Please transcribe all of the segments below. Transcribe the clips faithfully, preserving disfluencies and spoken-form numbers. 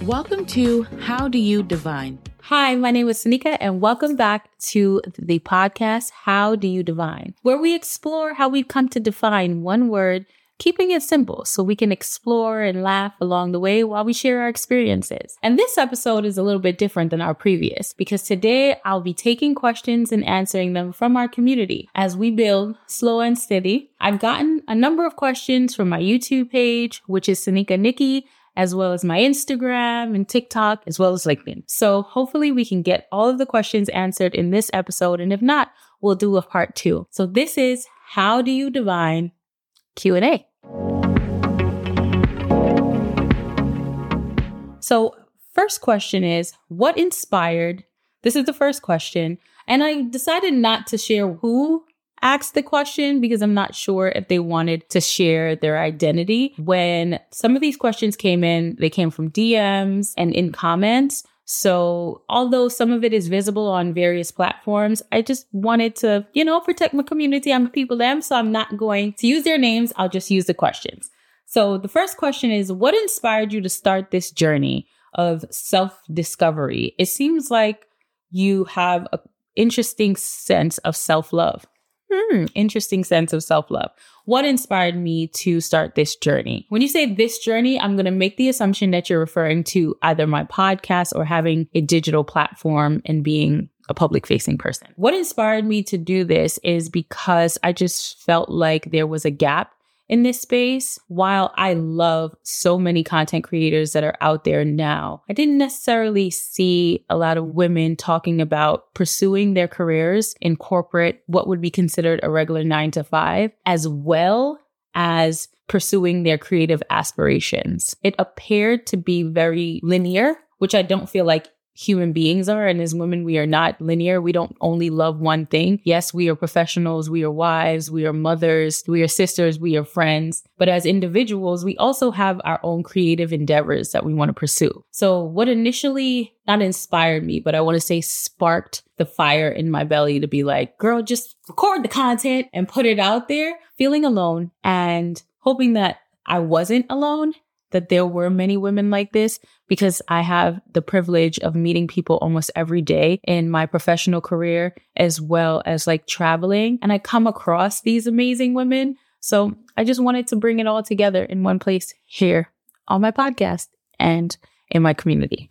Welcome to How Do You Divine? Hi, my name is Sanika, and welcome back to the podcast, How Do You Divine, where we explore how we've come to define one word, keeping it simple so we can explore and laugh along the way while we share our experiences. And this episode is a little bit different than our previous because today I'll be taking questions and answering them from our community as we build slow and steady. I've gotten a number of questions from my YouTube page, which is Sanika Nikki, as well as my Instagram and TikTok, as well as LinkedIn. So hopefully we can get all of the questions answered in this episode. And if not, we'll do a part two. So this is How Do You Divine Q and A. So first question is, what inspired? This is the first question. And I decided not to share who asked the question because I'm not sure if they wanted to share their identity. When some of these questions came in, they came from D Ms and in comments. So although some of it is visible on various platforms, I just wanted to, you know, protect my community. I'm a people them, so I'm not going to use their names. I'll just use the questions. So the first question is, what inspired you to start this journey of self-discovery? It seems like you have an interesting sense of self-love. Hmm, interesting sense of self-love. What inspired me to start this journey? When you say this journey, I'm going to make the assumption that you're referring to either my podcast or having a digital platform and being a public-facing person. What inspired me to do this is because I just felt like there was a gap in this space. While I love so many content creators that are out there now, I didn't necessarily see a lot of women talking about pursuing their careers in corporate, what would be considered a regular nine to five, as well as pursuing their creative aspirations. It appeared to be very linear, which I don't feel like human beings are. And as women, we are not linear. We don't only love one thing. Yes, we are professionals. We are wives. We are mothers. We are sisters. We are friends. But as individuals, we also have our own creative endeavors that we want to pursue. So what initially not inspired me, but I want to say sparked the fire in my belly to be like, girl, just record the content and put it out there, feeling alone and hoping that I wasn't alone, that there were many women like this, because I have the privilege of meeting people almost every day in my professional career, as well as like traveling. And I come across these amazing women. So I just wanted to bring it all together in one place here on my podcast and in my community.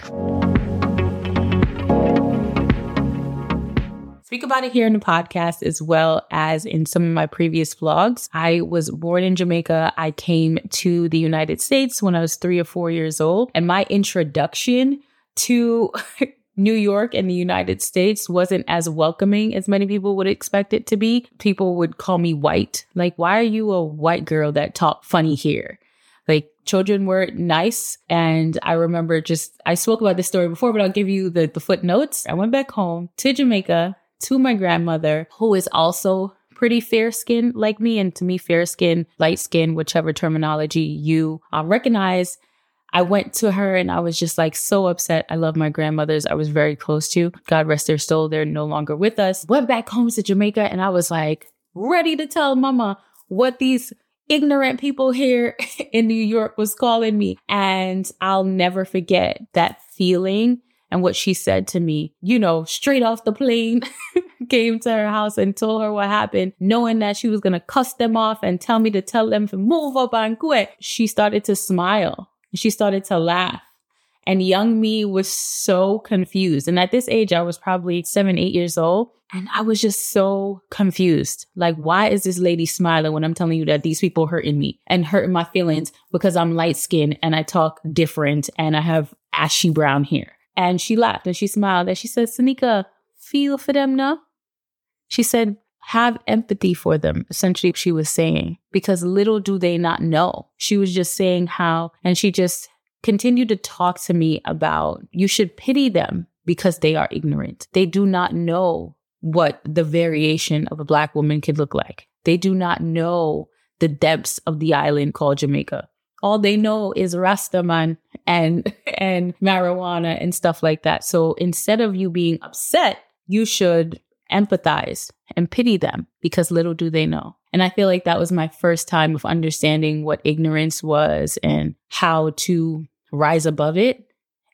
Speak about it here in the podcast as well as in some of my previous vlogs. I was born in Jamaica. I came to the United States when I was three or four years old. And my introduction to New York and the United States wasn't as welcoming as many people would expect it to be. People would call me white. Like, why are you a white girl that talk funny here? Like, children were nice. And I remember just, I spoke about this story before, but I'll give you the, the footnotes. I went back home to Jamaica to my grandmother, who is also pretty fair skinned like me. And to me, fair skin, light skin, whichever terminology you uh, recognize. I went to her and I was just like so upset. I love my grandmothers. I was very close to. God rest their soul. They're no longer with us. Went back home to Jamaica and I was like ready to tell mama what these ignorant people here in New York was calling me. And I'll never forget that feeling. And what she said to me, you know, straight off the plane, came to her house and told her what happened, knowing that she was going to cuss them off and tell me to tell them to move up and quit. She started to smile. She started to laugh. And young me was so confused. And at this age, I was probably seven, eight years old. And I was just so confused. Like, why is this lady smiling when I'm telling you that these people hurting me and hurting my feelings because I'm light skinned and I talk different and I have ashy brown hair? And she laughed and she smiled and she said, Sanika, feel for them now. She said, have empathy for them. Essentially, she was saying, because little do they not know. She was just saying how, and she just continued to talk to me about, you should pity them because they are ignorant. They do not know what the variation of a Black woman could look like. They do not know the depths of the island called Jamaica. All they know is Rastaman and and marijuana and stuff like that. So instead of you being upset, you should empathize and pity them because little do they know. And I feel like that was my first time of understanding what ignorance was and how to rise above it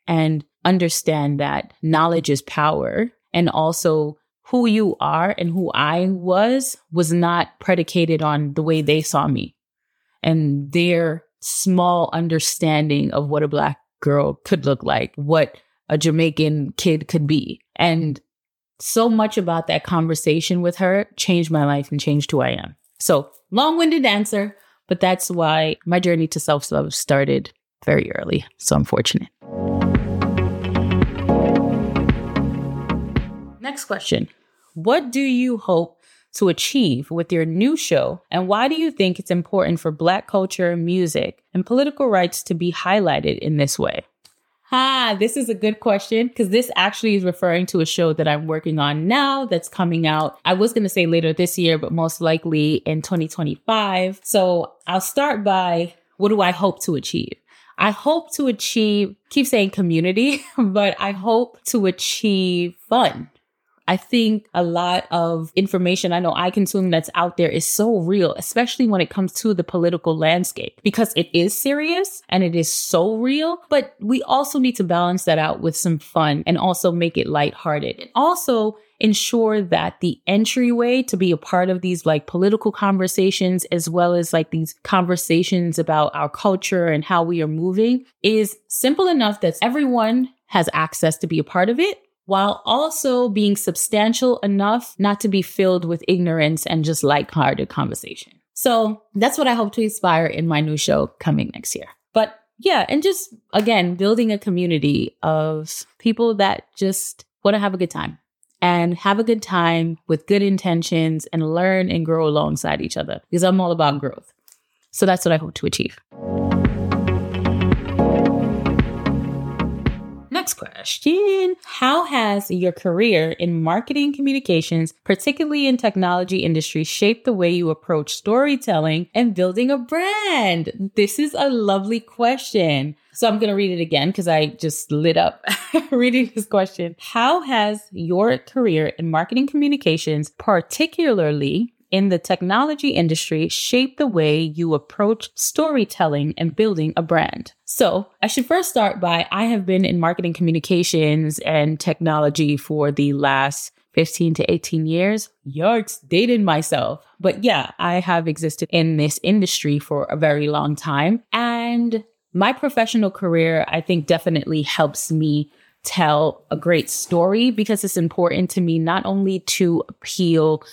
and understand that knowledge is power. And also who you are and who I was was not predicated on the way they saw me and their small understanding of what a Black girl could look like, what a Jamaican kid could be. And so much about that conversation with her changed my life and changed who I am. So long-winded answer, but that's why my journey to self-love started very early. So I'm fortunate. Next question. What do you hope to achieve with your new show? And why do you think it's important for Black culture, music, and political rights to be highlighted in this way? Ah, this is a good question because this actually is referring to a show that I'm working on now that's coming out. I was going to say later this year, but most likely in twenty twenty-five. So I'll start by, what do I hope to achieve? I hope to achieve, keep saying community, but I hope to achieve fun. I think a lot of information I know I consume that's out there is so real, especially when it comes to the political landscape, because it is serious and it is so real. But we also need to balance that out with some fun and also make it lighthearted. And also ensure that the entryway to be a part of these like political conversations, as well as like these conversations about our culture and how we are moving, is simple enough that everyone has access to be a part of it, while also being substantial enough not to be filled with ignorance and just lighthearted conversation. So that's what I hope to inspire in my new show coming next year. But yeah, and just, again, building a community of people that just want to have a good time and have a good time with good intentions and learn and grow alongside each other, because I'm all about growth. So that's what I hope to achieve. Next question. How has your career in marketing communications, particularly in technology industry, shaped the way you approach storytelling and building a brand? This is a lovely question. So I'm going to read it again because I just lit up reading this question. How has your career in marketing communications, particularly in the technology industry, shape the way you approach storytelling and building a brand? So I should first start by, I have been in marketing communications and technology for the last fifteen to eighteen years. Yikes, dated myself. But yeah, I have existed in this industry for a very long time. And my professional career, I think, definitely helps me tell a great story, because it's important to me not only to appeal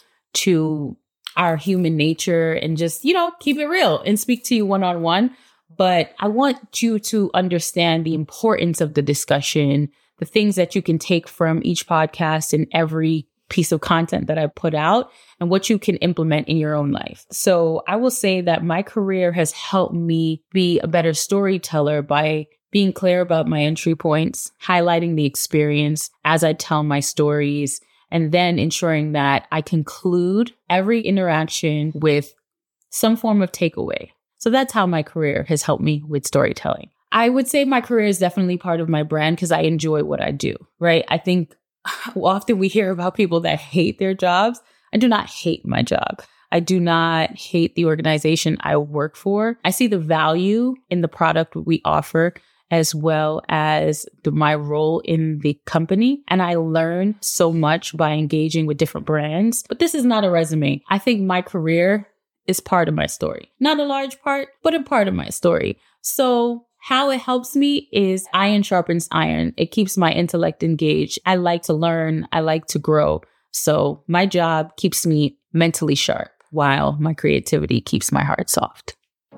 to our human nature and just, you know, keep it real and speak to you one-on-one. But I want you to understand the importance of the discussion, the things that you can take from each podcast and every piece of content that I put out, and what you can implement in your own life. So I will say that my career has helped me be a better storyteller by being clear about my entry points, highlighting the experience as I tell my stories, and then ensuring that I conclude every interaction with some form of takeaway. So that's how my career has helped me with storytelling. I would say my career is definitely part of my brand because I enjoy what I do, right? I think often we hear about people that hate their jobs. I do not hate my job. I do not hate the organization I work for. I see the value in the product we offer, as well as the, my role in the company. And I learn so much by engaging with different brands. But this is not a resume. I think my career is part of my story. Not a large part, but a part of my story. So how it helps me is iron sharpens iron. It keeps my intellect engaged. I like to learn. I like to grow. So my job keeps me mentally sharp, while my creativity keeps my heart soft.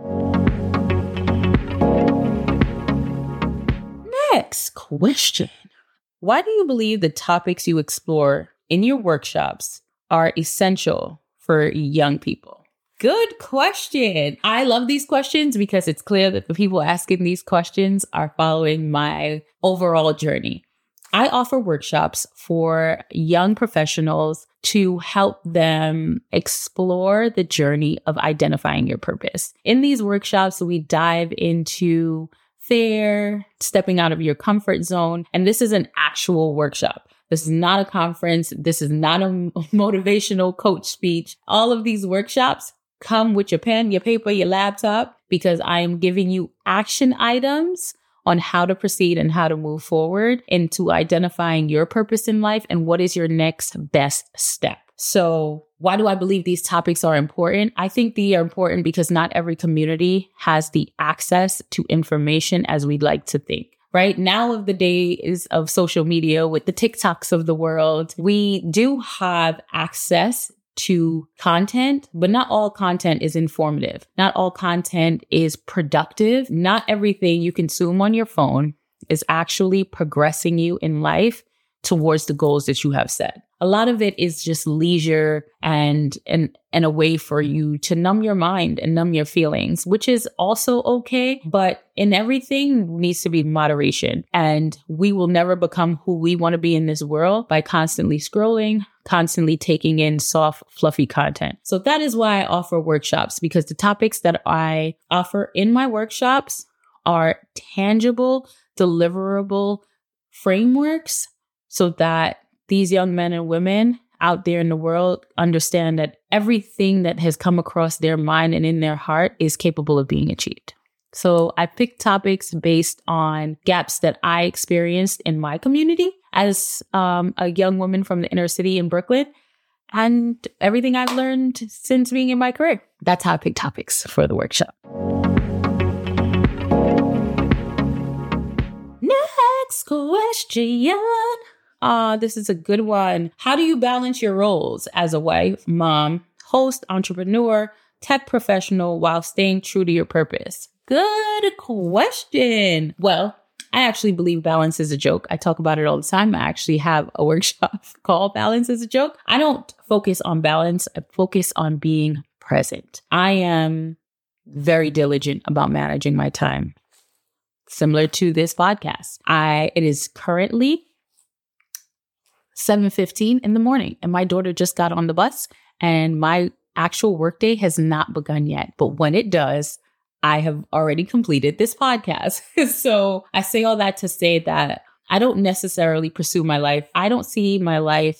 Next question. Why do you believe the topics you explore in your workshops are essential for young people? Good question. I love these questions because it's clear that the people asking these questions are following my overall journey. I offer workshops for young professionals to help them explore the journey of identifying your purpose. In these workshops, we dive into fear, stepping out of your comfort zone. And this is an actual workshop. This is not a conference. This is not a motivational coach speech. All of these workshops come with your pen, your paper, your laptop, because I am giving you action items on how to proceed and how to move forward into identifying your purpose in life and what is your next best step. So why do I believe these topics are important? I think they are important because not every community has the access to information as we'd like to think. Right now of the days of social media with the TikToks of the world, we do have access to content, but not all content is informative. Not all content is productive. Not everything you consume on your phone is actually progressing you in life towards the goals that you have set. A lot of it is just leisure and, and, and a way for you to numb your mind and numb your feelings, which is also okay. But in everything needs to be moderation. And we will never become who we want to be in this world by constantly scrolling, constantly taking in soft, fluffy content. So that is why I offer workshops, because the topics that I offer in my workshops are tangible, deliverable frameworks so that these young men and women out there in the world understand that everything that has come across their mind and in their heart is capable of being achieved. So I picked topics based on gaps that I experienced in my community as um, a young woman from the inner city in Brooklyn, and everything I've learned since being in my career. That's how I picked topics for the workshop. Next question. Ah, uh, this is a good one. How do you balance your roles as a wife, mom, host, entrepreneur, tech professional while staying true to your purpose? Good question. Well, I actually believe balance is a joke. I talk about it all the time. I actually have a workshop called Balance is a Joke. I don't focus on balance. I focus on being present. I am very diligent about managing my time. Similar to this podcast. I, it is currently seven fifteen in the morning, and my daughter just got on the bus, and my actual workday has not begun yet. But when it does, I have already completed this podcast. So I say all that to say that I don't necessarily pursue my life. I don't see my life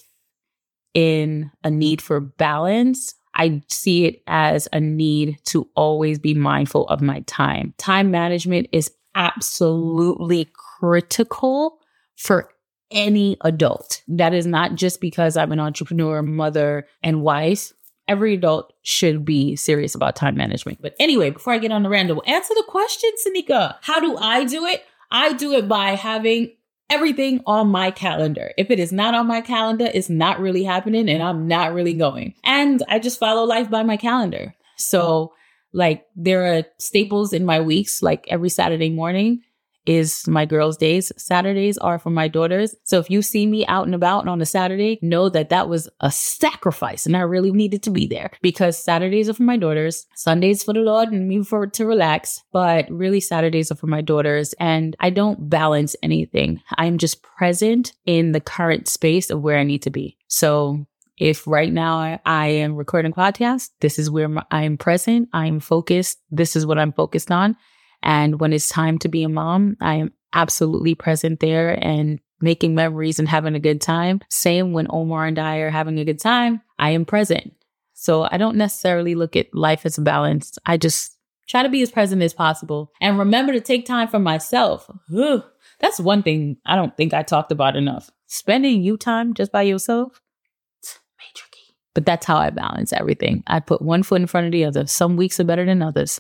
in a need for balance. I see it as a need to always be mindful of my time. Time management is absolutely critical for any adult. That is not just because I'm an entrepreneur, mother, and wife. Every adult should be serious about time management. But anyway, before I get on the random, answer the question, Sanika. How do I do it? I do it by having everything on my calendar. If it is not on my calendar, it's not really happening and I'm not really going. And I just follow life by my calendar. So like there are staples in my weeks, like every Saturday morning is my girls' days. Saturdays are for my daughters. So if you see me out and about on a Saturday, know that that was a sacrifice and I really needed to be there, because Saturdays are for my daughters, Sundays for the Lord and me for to relax. But really Saturdays are for my daughters, and I don't balance anything. I'm just present in the current space of where I need to be. So if right now I, I am recording a podcast, this is where my, I am present. I am focused. This is what I'm focused on. And when it's time to be a mom, I am absolutely present there and making memories and having a good time. Same when Omar and I are having a good time, I am present. So I don't necessarily look at life as a balance. I just try to be as present as possible and remember to take time for myself. Ugh, that's one thing I don't think I talked about enough. Spending you time just by yourself, it's major key. But that's how I balance everything. I put one foot in front of the other. Some weeks are better than others.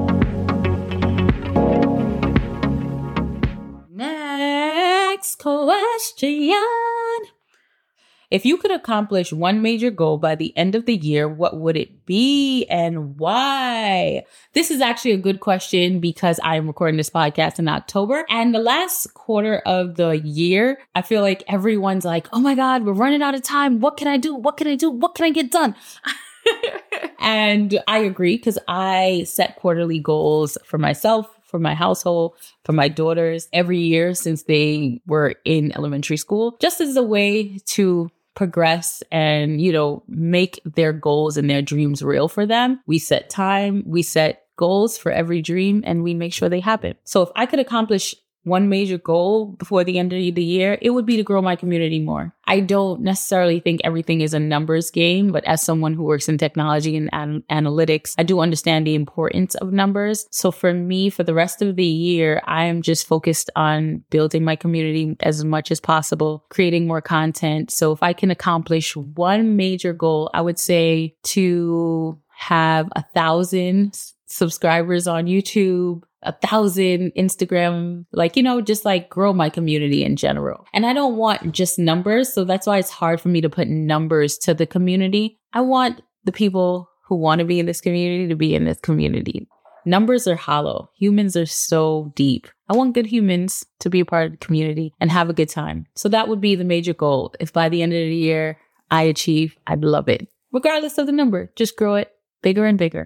Next question. If you could accomplish one major goal by the end of the year, what would it be and why? This is actually a good question because I am recording this podcast in October, and the last quarter of the year, I feel like everyone's like, oh my God, we're running out of time. What can I do? What can I do? What can I get done? And I agree, because I set quarterly goals for myself, for my household, for my daughters every year since they were in elementary school, just as a way to progress and, you know, make their goals and their dreams real for them. We set time, we set goals for every dream, and we make sure they happen. So if I could accomplish one major goal before the end of the year, it would be to grow my community more. I don't necessarily think everything is a numbers game, but as someone who works in technology and an- analytics, I do understand the importance of numbers. So for me, for the rest of the year, I am just focused on building my community as much as possible, creating more content. So if I can accomplish one major goal, I would say to have a thousand subscribers on YouTube, a thousand Instagram, like, you know, just like grow my community in general. And I don't want just numbers. So that's why it's hard for me to put numbers to the community. I want the people who want to be in this community to be in this community. Numbers are hollow. Humans are so deep. I want good humans to be a part of the community and have a good time. So that would be the major goal. If by the end of the year I achieve, I'd love it. Regardless of the number, just grow it bigger and bigger.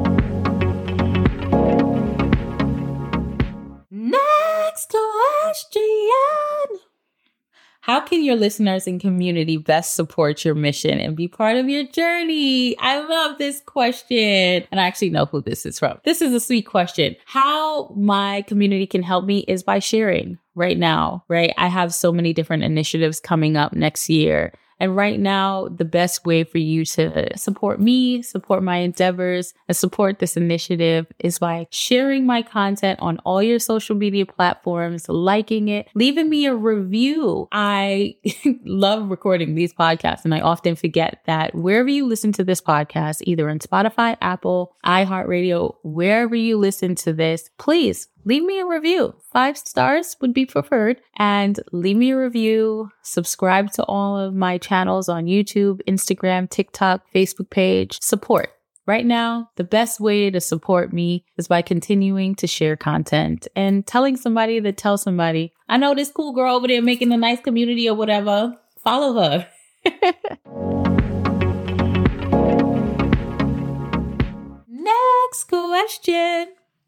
Next question. How can your listeners and community best support your mission and be part of your journey? I love this question. And I actually know who this is from. This is a sweet question. How my community can help me is by sharing right now, right? I have so many different initiatives coming up next year. And right now, the best way for you to support me, support my endeavors, and support this initiative is by sharing my content on all your social media platforms, liking it, leaving me a review. I love recording these podcasts, and I often forget that wherever you listen to this podcast, either on Spotify, Apple, iHeartRadio, wherever you listen to this, please leave me a review. Five stars would be preferred. And leave me a review. Subscribe to all of my channels on YouTube, Instagram, TikTok, Facebook page. Support. Right now, the best way to support me is by continuing to share content and telling somebody that tells somebody, I know this cool girl over there making a nice community or whatever. Follow her. Next question.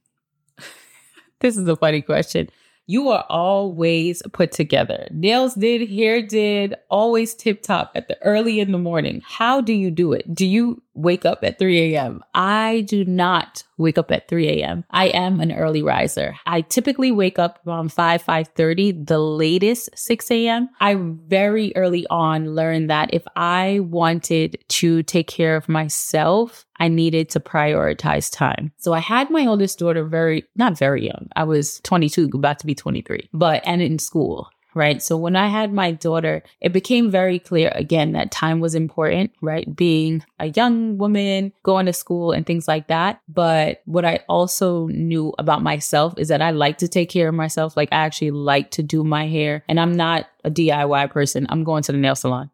This is a funny question. You are always put together. Nails did, hair did, always tip top at the early in the morning. How do you do it? Do you wake up at three a.m.? I do not wake up at three a.m. I am an early riser. I typically wake up around five, five thirty, the latest six a.m. I very early on learned that if I wanted to take care of myself, I needed to prioritize time. So I had my oldest daughter very, not very young. I was twenty-two, about to be twenty-three, but, and in school. Right. So when I had my daughter, it became very clear again that time was important, right? Being a young woman, going to school and things like that. But what I also knew about myself is that I like to take care of myself. Like I actually like to do my hair, and I'm not a D I Y person. I'm going to the nail salon.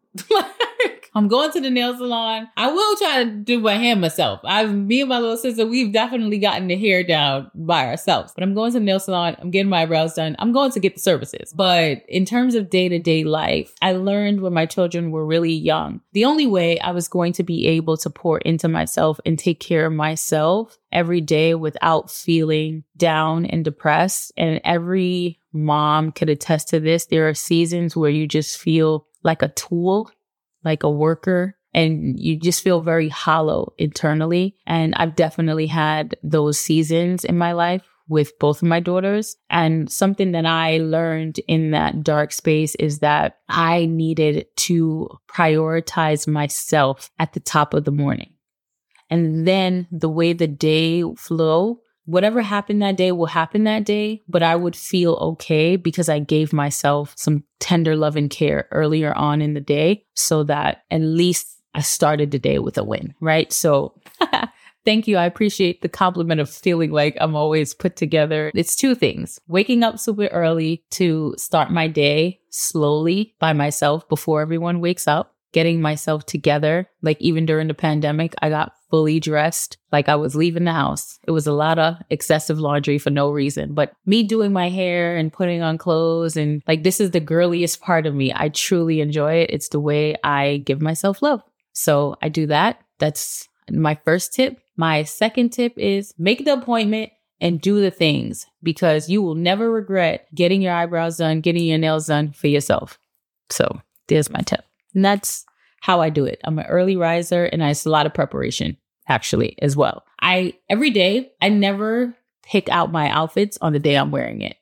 I'm going to the nail salon. I will try to do my hair myself. I've, me and my little sister, we've definitely gotten the hair down by ourselves. But I'm going to the nail salon. I'm getting my eyebrows done. I'm going to get the services. But in terms of day-to-day life, I learned when my children were really young, the only way I was going to be able to pour into myself and take care of myself every day without feeling down and depressed. And every mom could attest to this. There are seasons where you just feel like a tool, like a worker, and you just feel very hollow internally. And I've definitely had those seasons in my life with both of my daughters. And something that I learned in that dark space is that I needed to prioritize myself at the top of the morning. And then the way the day flow, whatever happened that day will happen that day, but I would feel okay because I gave myself some tender love and care earlier on in the day so that at least I started the day with a win, right? So thank you. I appreciate the compliment of feeling like I'm always put together. It's two things: waking up super early to start my day slowly by myself before everyone wakes up, getting myself together. Like even during the pandemic, I got fully dressed like I was leaving the house. It was a lot of excessive laundry for no reason, but me doing my hair and putting on clothes, and like, this is the girliest part of me. I truly enjoy it. It's the way I give myself love. So I do that. That's my first tip. My second tip is make the appointment and do the things, because you will never regret getting your eyebrows done, getting your nails done for yourself. So there's my tip. And that's how I do it. I'm an early riser, and it's a lot of preparation actually as well. I, every day, I never pick out my outfits on the day I'm wearing it.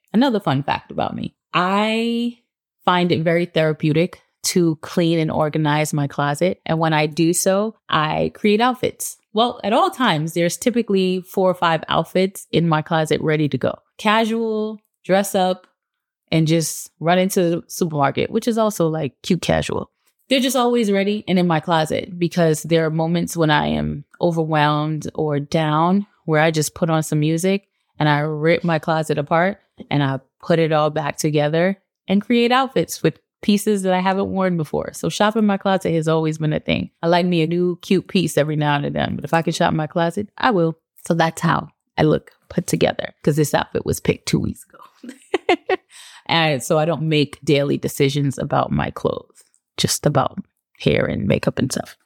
Another fun fact about me. I find it very therapeutic to clean and organize my closet. And when I do so, I create outfits. Well, at all times, there's typically four or five outfits in my closet ready to go. Casual, dress up, and just run into the supermarket, which is also like cute casual. They're just always ready and in my closet because there are moments when I am overwhelmed or down where I just put on some music and I rip my closet apart and I put it all back together and create outfits with pieces that I haven't worn before. So shopping my closet has always been a thing. I like me a new cute piece every now and then, but if I can shop my closet, I will. So that's how I look put together because this outfit was picked two weeks ago. And so I don't make daily decisions about my clothes, just about hair and makeup and stuff.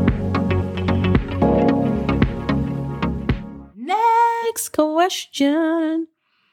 Next question.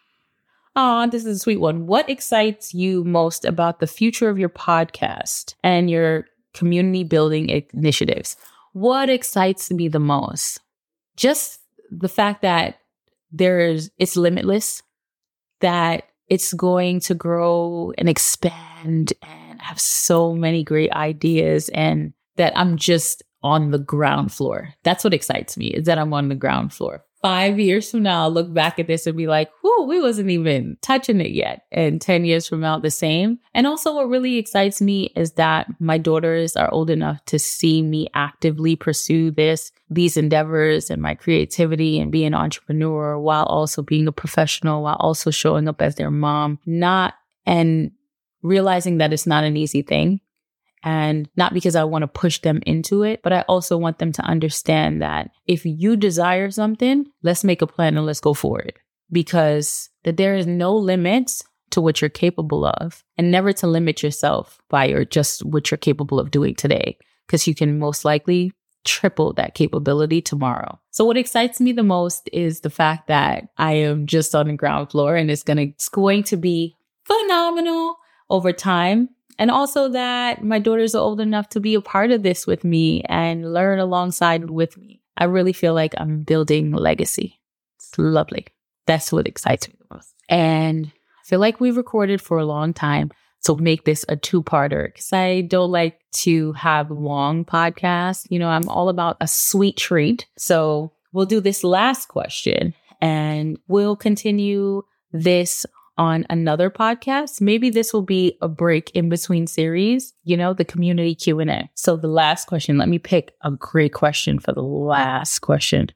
Oh, this is a sweet one. What excites you most about the future of your podcast and your community building initiatives? What excites me the most? Just the fact that there's it's limitless, that it's going to grow and expand and have so many great ideas, and that I'm just on the ground floor. That's what excites me, is that I'm on the ground floor. Five years from now, I'll look back at this and be like, whoo, we wasn't even touching it yet. And ten years from now, the same. And also what really excites me is that my daughters are old enough to see me actively pursue this, these endeavors and my creativity and be an entrepreneur while also being a professional, while also showing up as their mom, not and realizing that it's not an easy thing. And not because I want to push them into it, but I also want them to understand that if you desire something, let's make a plan and let's go for it. Because that there is no limits to what you're capable of, and never to limit yourself by or just what you're capable of doing today, because you can most likely triple that capability tomorrow. So what excites me the most is the fact that I am just on the ground floor, and it's gonna it's going to be phenomenal over time. And also that my daughters are old enough to be a part of this with me and learn alongside with me. I really feel like I'm building legacy. It's lovely. That's what excites me the most. And I feel like we've recorded for a long time. So make this a two-parter, because I don't like to have long podcasts. You know, I'm all about a sweet treat. So we'll do this last question and we'll continue this on another podcast. Maybe this will be a break in between series, you know, the community Q and A. So the last question, let me pick a great question for the last question.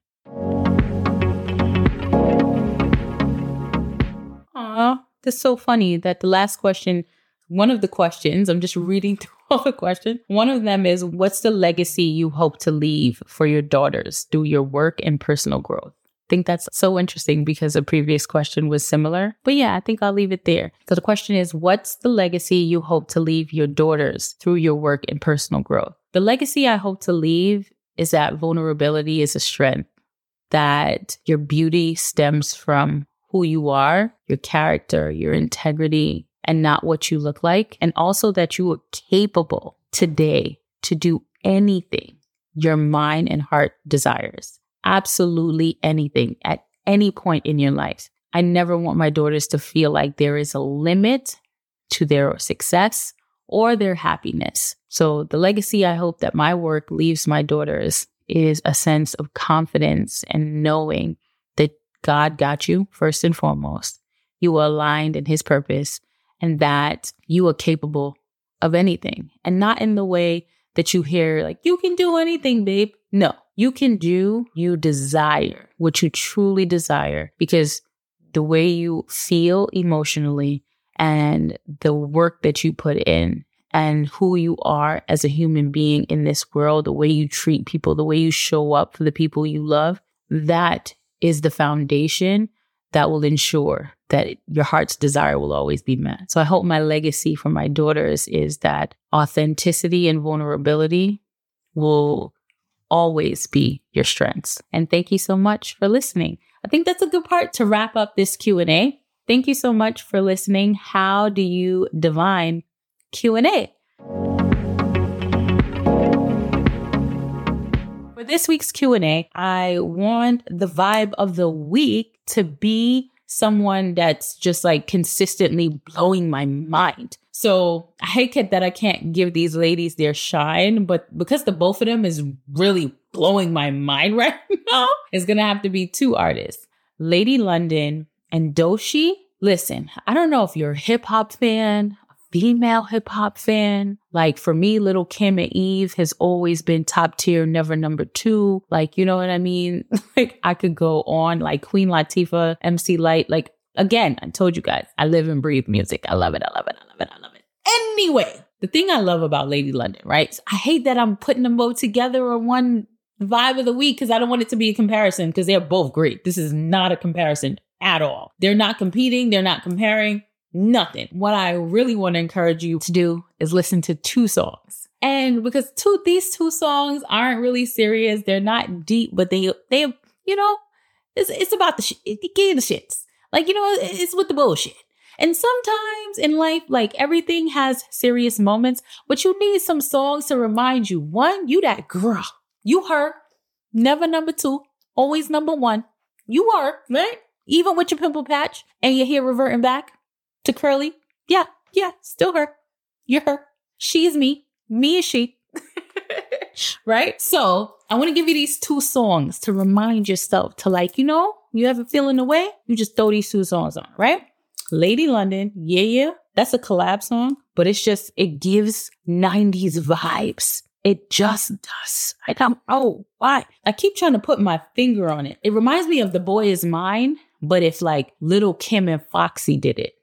Aw, that's so funny that the last question, one of the questions, I'm just reading through all the questions. One of them is, what's the legacy you hope to leave for your daughters through your work and personal growth? I think that's so interesting because a previous question was similar. But yeah, I think I'll leave it there. So the question is, what's the legacy you hope to leave your daughters through your work and personal growth? The legacy I hope to leave is that vulnerability is a strength, that your beauty stems from who you are, your character, your integrity, and not what you look like. And also that you are capable today to do anything your mind and heart desires. Absolutely anything at any point in your life. I never want my daughters to feel like there is a limit to their success or their happiness. So the legacy I hope that my work leaves my daughters is a sense of confidence and knowing that God got you first and foremost. You are aligned in His purpose, and that you are capable of anything, and not in the way that you hear like, you can do anything, babe. No, you can do, you desire what you truly desire, because the way you feel emotionally and the work that you put in and who you are as a human being in this world, the way you treat people, the way you show up for the people you love, that is the foundation that will ensure that your heart's desire will always be met. So I hope my legacy for my daughters is that authenticity and vulnerability will always be your strengths. And thank you so much for listening. I think that's a good part to wrap up this Q and A. Thank you so much for listening. How do you divine Q and A? For this week's Q and A, I want the vibe of the week to be someone that's just like consistently blowing my mind. So I hate that I can't give these ladies their shine, but because the both of them is really blowing my mind right now, it's going to have to be two artists, Lady London and Doechii. Listen, I don't know if you're a hip hop fan, a female hip hop fan. Like for me, Lil' Kim and Eve has always been top tier, never number two. Like, you know what I mean? Like I could go on, like Queen Latifah, M C Lyte. Like again, I told you guys, I live and breathe music. I love it. I love it. I love it. I love it. Anyway, the thing I love about Lady London, right? I hate that I'm putting them both together on one vibe of the week because I don't want it to be a comparison because they're both great. This is not a comparison at all. They're not competing. They're not comparing. Nothing. What I really want to encourage you to do is listen to two songs. And because two, these two songs aren't really serious. They're not deep, but they, they, you know, it's, it's about the shit. It gave the shits. Like, you know, it's with the bullshit. And sometimes in life, like everything has serious moments, but you need some songs to remind you, one, you that girl. You her. Never number two. Always number one. You are, right? Even with your pimple patch and your hair reverting back to curly. Yeah, yeah, still her. You're her. She is me. Me is she. Right? So I want to give you these two songs to remind yourself to, like, you know, you ever feeling away? You just throw these two songs on, right? Lady London, yeah, yeah. That's a collab song, but it's just, it gives nineties vibes. It just does. I don't know why. I keep trying to put my finger on it. It reminds me of The Boy Is Mine, but if like Lil' Kim and Foxy did it.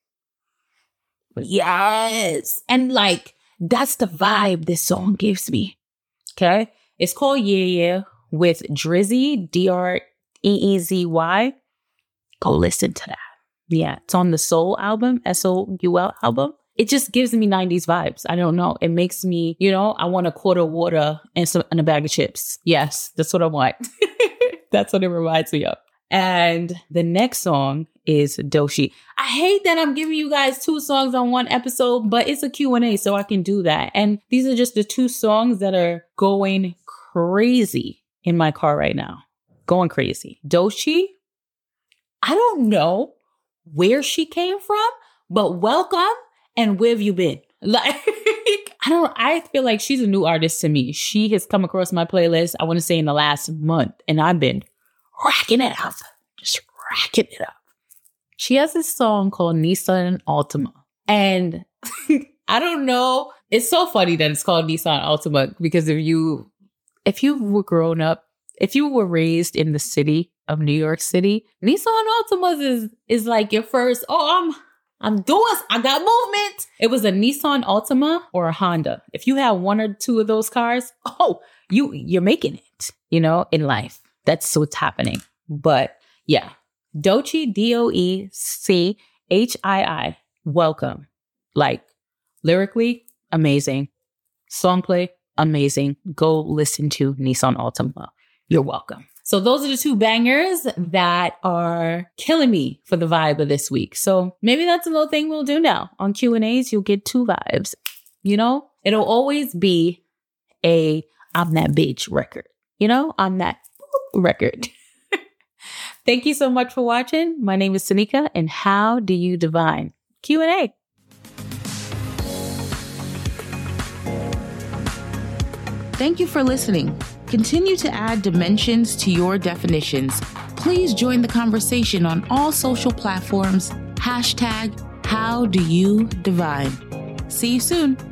Yes. And like, that's the vibe this song gives me. Okay. It's called Yeah Yeah with Drizzy, D R E E Z Y. Go listen to that. Yeah. It's on the Soul album, S O U L album. It just gives me nineties vibes. I don't know. It makes me, you know, I want a quart of water and some and a bag of chips. Yes, that's what I want. That's what it reminds me of. And the next song is Doechii. I hate that I'm giving you guys two songs on one episode, but it's a Q and A, so I can do that. And these are just the two songs that are going crazy in my car right now. Going crazy. Doechii, I don't know where she came from, but welcome. And where have you been? Like, I don't, I feel like she's a new artist to me. She has come across my playlist, I want to say in the last month, and I've been racking it up, just racking it up. She has this song called Nissan Altima. And I don't know. It's so funny that it's called Nissan Altima because if you, if you were grown up, if you were raised in the city of New York City, Nissan Altimas is, is like your first, oh, I'm, I'm doing, I got movement. It was a Nissan Altima or a Honda. If you have one or two of those cars, oh, you, you're making it, you know, in life. That's what's happening. But yeah, Doechii, D O E C H I I, welcome. Like lyrically, amazing. Songplay, amazing. Go listen to Nissan Altima. You're welcome. So those are the two bangers that are killing me for the vibe of this week. So maybe that's a little thing we'll do now. On Q and A's, you'll get two vibes. You know, it'll always be a I'm that bitch record. You know, I'm that record. Thank you so much for watching. My name is Tanika, and how do you divine? Q and A. Thank you for listening. Continue to add dimensions to your definitions. Please join the conversation on all social platforms. Hashtag How Do You Divine. See you soon.